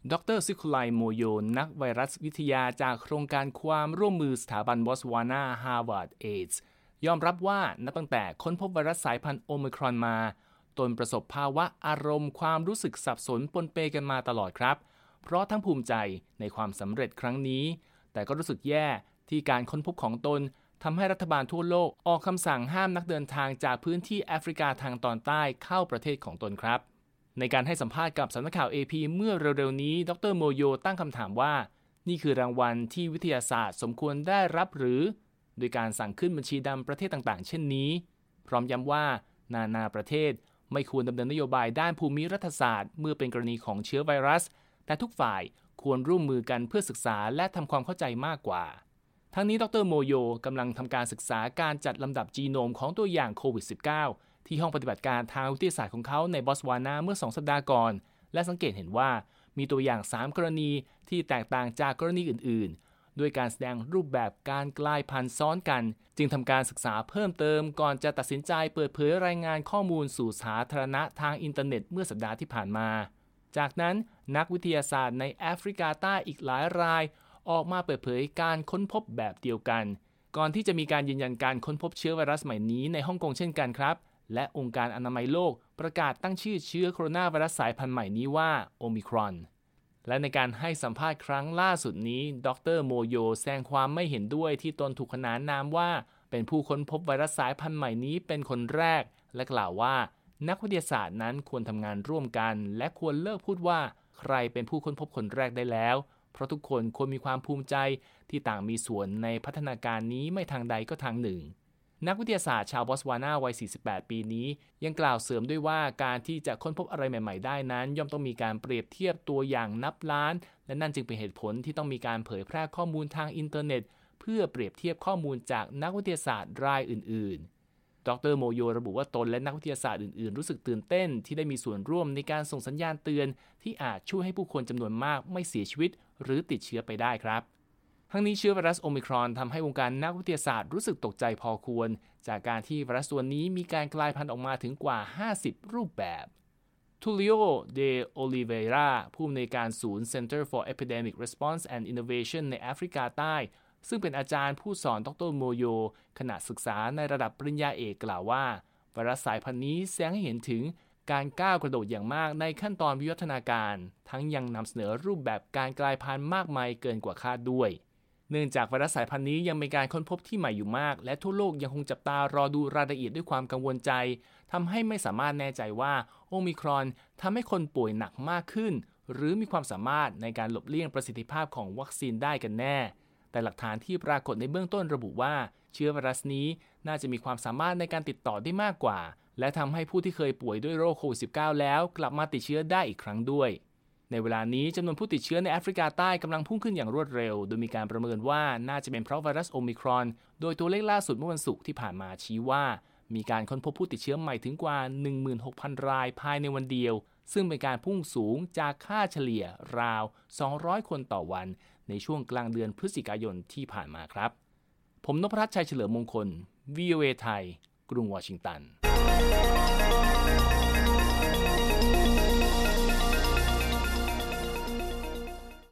ดร.ซิคุไลโมโยนักไวรัสวิทยาจากโครงการความร่วมมือสถาบันบอตสวานาฮาร์วาร์ดเอจส์ยอมรับว่านับตั้งแต่ค้นพบไวรัสสายพันธุ์โอไมครอนมาตนประสบภาวะอารมณ์ความรู้สึกสับสนปนเปกันมาตลอดครับเพราะทั้งภูมิใจในความสำเร็จครั้งนี้แต่ก็รู้สึกแย่ที่การค้นพบของตนทำให้รัฐบาลทั่วโลกออกคำสั่งห้ามนักเดินทางจากพื้นที่แอฟริกาทางตอนใต้เข้าประเทศของตนครับในการให้สัมภาษณ์กับสำนักข่าว AP เมื่อเร็วๆนี้ดร.โมโยตั้งคำถามว่านี่คือรางวัลที่วิทยาศาสตร์สมควรได้รับหรือโดยการสั่งขึ้นบัญชีดำประเทศต่างๆเช่นนี้พร้อมย้ำว่านานาประเทศไม่ควรดำเนินนโยบายด้านภูมิรัฐศาสตร์เมื่อเป็นกรณีของเชื้อไวรัสแต่ทุกฝ่ายควรร่วมมือกันเพื่อศึกษาและทำความเข้าใจมากกว่าทั้งนี้ดร.โมโยกำลังทำการศึกษาการจัดลำดับจีโนมของตัวอย่างโควิด -19 ที่ห้องปฏิบัติการทางวิทยาศาสตร์ของเขาในบอตสวานาเมื่อ2 สัปดาห์ก่อนและสังเกตเห็นว่ามีตัวอย่าง3 กรณีที่แตกต่างจากกรณีอื่นๆด้วยการแสดงรูปแบบการกลายพันธุ์ซ้อนกันจึงทำการศึกษาเพิ่มเติมก่อนจะตัดสินใจเปิดเผยรายงานข้อมูลสู่สาธารณะทางอินเทอร์เน็ตเมื่อสัปดาห์ที่ผ่านมาจากนั้นนักวิทยาศาสตร์ในแอฟริกาใต้อีกหลายรายออกมาเปิดเผยการค้นพบแบบเดียวกันก่อนที่จะมีการยืนยันการค้นพบเชื้อไวรัสใหม่นี้ในฮ่องกงเช่นกันครับและองค์การอนามัยโลกประกาศตั้งชื่อเชื้อโคโรนาไวรัสสายพันธุ์ใหม่นี้ว่าโอมิครอนและในการให้สัมภาษณ์ครั้งล่าสุดนี้ดร.โมโยแสดงความไม่เห็นด้วยที่ตนถูกขนานนามว่าเป็นผู้ค้นพบไวรัสสายพันธุ์ใหม่นี้เป็นคนแรกและกล่าวว่านักวิทยาศาสตร์นั้นควรทำงานร่วมกันและควรเลิกพูดว่าใครเป็นผู้ค้นพบคนแรกได้แล้วเพราะทุกคนควรมีความภูมิใจที่ต่างมีส่วนในพัฒนาการนี้ไม่ทางใดก็ทางหนึ่งนักวิทยาศาสตร์ชาวบอตสวานาวัย 48 ปีนี้ยังกล่าวเสริมด้วยว่าการที่จะค้นพบอะไรใหม่ๆได้นั้นย่อมต้องมีการเปรียบเทียบตัวอย่างนับล้านและนั่นจึงเป็นเหตุผลที่ต้องมีการเผยแพร่ข้อมูลทางอินเทอร์เน็ตเพื่อเปรียบเทียบข้อมูลจากนักวิทยาศาสตร์รายอื่นๆดร.โมโยระบุว่าตนและนักวิทยาศาสตร์อื่นๆรู้สึกตื่นเต้นที่ได้มีส่วนร่วมในการส่งสัญญาณเตือนที่อาจช่วยให้ผู้คนจำนวนมากไม่เสียชีวิตหรือติดเชื้อไปได้ครับทั้งนี้เชื้อไวรัสโอมิครอนทำให้วงการนักวิทยาศาสตร์รู้สึกตกใจพอควรจากการที่ไวรัสตัวนี้มีการกลายพันธุ์ออกมาถึงกว่า50รูปแบบทูลิโอ เด โอลิเวราผู้อำนวยการศูนย์ Center for Epidemic Response and Innovation ในแอฟริกาใต้ซึ่งเป็นอาจารย์ผู้สอนดร.โมโยขณะศึกษาในระดับปริญญาเอกกล่าวว่าไวรัสสายพันธุ์นี้แสดงให้เห็นถึงการก้าวกระโดดอย่างมากในขั้นตอนวิวัฒนาการทั้งยังนำเสนอรูปแบบการกลายพันธุ์มากมายเกินกว่าคาดด้วยเนื่องจากไวรัสสายพันธุ์นี้ยังมีการค้นพบที่ใหม่อยู่มากและทั่วโลกยังคงจับตารอดูรายละเอียดด้วยความกังวลใจทำให้ไม่สามารถแน่ใจว่าโอมิครอนทำให้คนป่วยหนักมากขึ้นหรือมีความสามารถในการหลบเลี่ยงประสิทธิภาพของวัคซีนได้กันแน่แต่หลักฐานที่ปรากฏในเบื้องต้นระบุว่าเชื้อไวรัสนี้น่าจะมีความสามารถในการติดต่อได้มากกว่าและทำให้ผู้ที่เคยป่วยด้วยโรคโควิด -19 แล้วกลับมาติดเชื้อได้อีกครั้งด้วยในเวลานี้จำนวนผู้ติดเชื้อในแอฟริกาใต้กำลังพุ่งขึ้นอย่างรวดเร็วโดยมีการประเมินว่าน่าจะเป็นเพราะไวรัสโอมิครอนโดยตัวเลขล่าสุดเมื่อวันศุกร์ที่ผ่านมาชี้ว่ามีการค้นพบผู้ติดเชื้อใหม่ถึงกว่า 16,000 รายภายในวันเดียวซึ่งเป็นการพุ่งสูงจากค่าเฉลี่ยราว200คนต่อวันในช่วงกลางเดือนพฤศจิกายนที่ผ่านมาครับผมนพรัตน์ ชัยเฉลิมมงคล VOA ไทยกรุงวอชิงตัน